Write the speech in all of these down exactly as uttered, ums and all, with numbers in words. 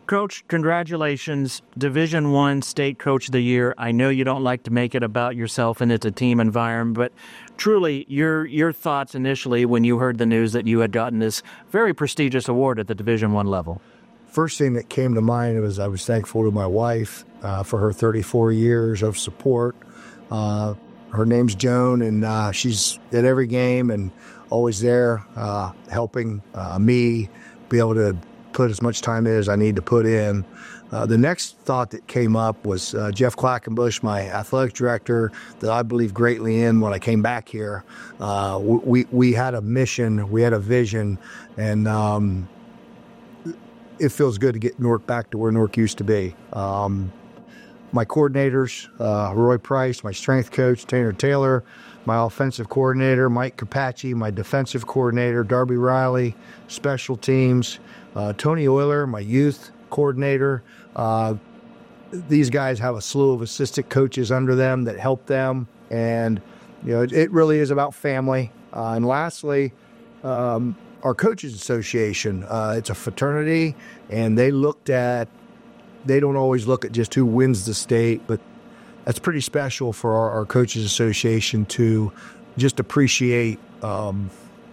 Coach, congratulations. Division One State Coach of the Year. I know you don't like to make it about yourself and it's a team environment, but truly, your your thoughts initially when you heard the news that you had gotten this very prestigious award at the Division One level. First thing that came to mind was I was thankful to my wife uh, for her thirty-four years of support. Uh, her name's Joan, and uh, she's at every game and always there uh, helping uh, me be able to put as much time in as I need to put in. Uh, the next thought that came up was uh, Jeff Quackenbush, my athletic director, that I believe greatly in when I came back here. Uh, we we had a mission, we had a vision, and um, it feels good to get Newark back to where Newark used to be. Um, my coordinators, uh, Roy Price, my strength coach, Tanner Taylor, my offensive coordinator, Mike Capacci, my defensive coordinator, Darby Riley, special teams, uh, Tony Euler, my youth coordinator. Uh, these guys have a slew of assistant coaches under them that help them, and you know it, it really is about family. Uh, and lastly, um, our Coaches Association. Uh, it's a fraternity, and they looked at. They don't always look at just who wins the state, but that's pretty special for our, our Coaches Association to just appreciate um,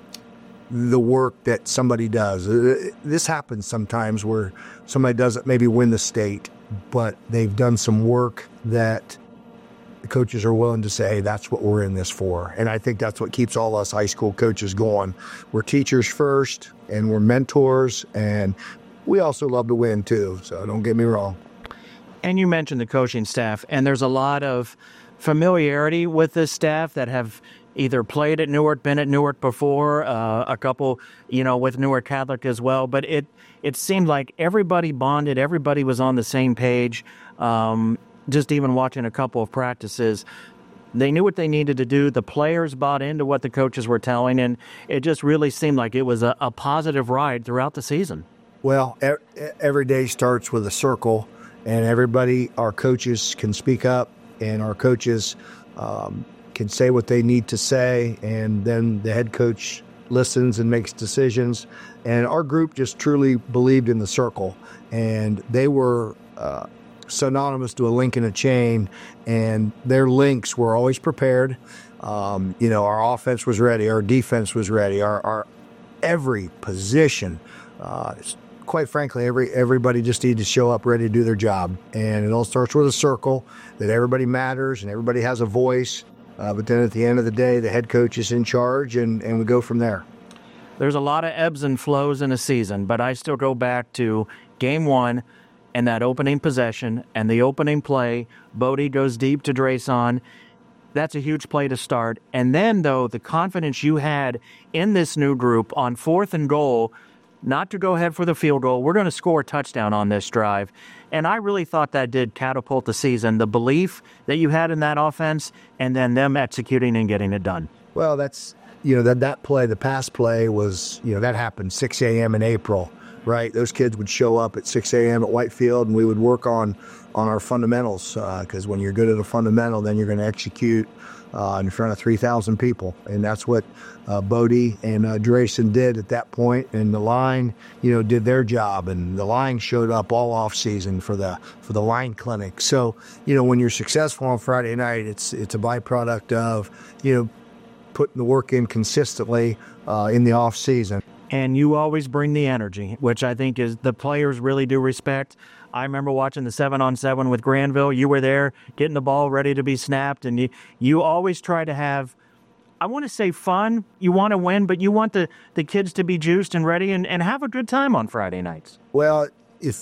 the work that somebody does. This happens sometimes where somebody doesn't maybe win the state, but they've done some work that the coaches are willing to say, that's what we're in this for. And I think that's what keeps all us high school coaches going. We're teachers first, and we're mentors, and we also love to win too, so don't get me wrong. And you mentioned the coaching staff, and there's a lot of familiarity with this staff that have either played at Newark, been at Newark before, uh, a couple, you know, with Newark Catholic as well. But it it seemed like everybody bonded, everybody was on the same page. Um, just even watching a couple of practices, they knew what they needed to do. The players bought into what the coaches were telling, and it just really seemed like it was a, a positive ride throughout the season. Well, every day starts with a circle, and everybody, our coaches can speak up, and our coaches um, can say what they need to say, and then the head coach listens and makes decisions. And our group just truly believed in the circle, and they were uh, synonymous to a link in a chain, and their links were always prepared. Um, you know, our offense was ready, our defense was ready, our, our every position. Uh, quite frankly, every everybody just needed to show up ready to do their job. And it all starts with a circle, that everybody matters and everybody has a voice. Uh, but then at the end of the day, the head coach is in charge, and, and we go from there. There's a lot of ebbs and flows in a season, but I still go back to game one and that opening possession and the opening play. Bodie goes deep to Drayson. That's a huge play to start. And then, though, the confidence you had in this new group on fourth and goal, not to go ahead for the field goal. We're going to score a touchdown on this drive. And I really thought that did catapult the season, the belief that you had in that offense, and then them executing and getting it done. Well, that's, you know, that, that play, the pass play was, you know, that happened six a.m. in April, right? Those kids would show up at six a.m. at Whitefield, and we would work on, on our fundamentals, because uh, when you're good at a fundamental, then you're going to execute Uh, in front of three thousand people. And that's what uh, Bodie and uh, Drayson did at that point. And the line, you know, did their job. And the line showed up all off season for the for the line clinic. So, you know, when you're successful on Friday night, it's it's a byproduct of, you know, putting the work in consistently uh, in the off season. And you always bring the energy, which I think is the players really do respect. I remember watching the seven-on-seven with Granville. You were there getting the ball ready to be snapped, and you, you always try to have, I want to say fun. You want to win, but you want the, the kids to be juiced and ready and, and have a good time on Friday nights. Well, if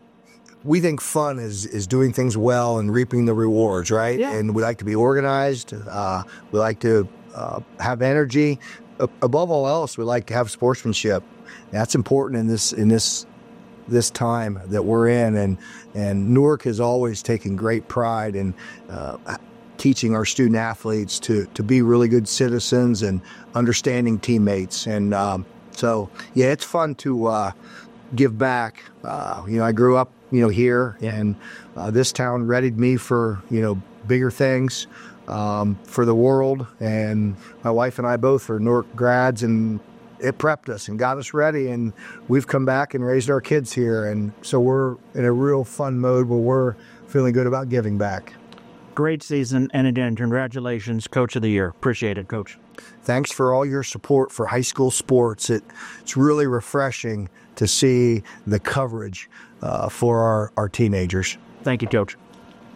we think fun is, is doing things well and reaping the rewards, right? Yeah. And we like to be organized. Uh, we like to uh, have energy. Uh, above all else, we like to have sportsmanship. That's important in this in this this time that we're in, and and Newark has always taken great pride in uh, teaching our student athletes to to be really good citizens and understanding teammates. And um, so, yeah, it's fun to uh, give back. Uh, you know, I grew up, you know, here, and uh, this town readied me for, you know, bigger things. Um, for the world, and my wife and I both are Newark grads, and it prepped us and got us ready, and we've come back and raised our kids here. And so we're in a real fun mode where we're feeling good about giving back. Great season, and again, congratulations, Coach of the Year. Appreciate it, Coach. Thanks for all your support for high school sports. It, it's really refreshing to see the coverage uh, for our, our teenagers. Thank you, Coach.